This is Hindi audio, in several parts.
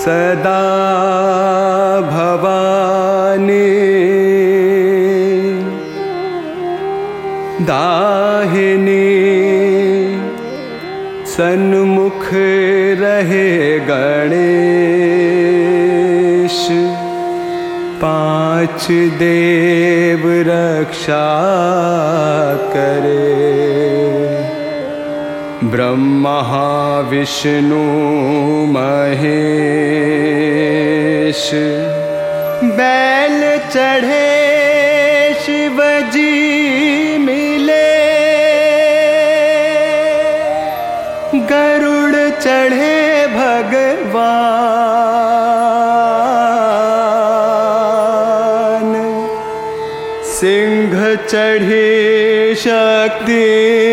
सदा भवानी दाहिनी सन्मुख रहे गणेश। पांच देव रक्षा करे, ब्रह्मा विष्णु महेश। बैल चढ़े शिवजी मिले, गरुड़ चढ़े भगवान। सिंह चढ़ी शक्ति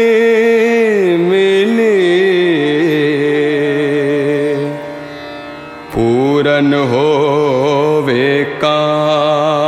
मिली, पूरन होवे काम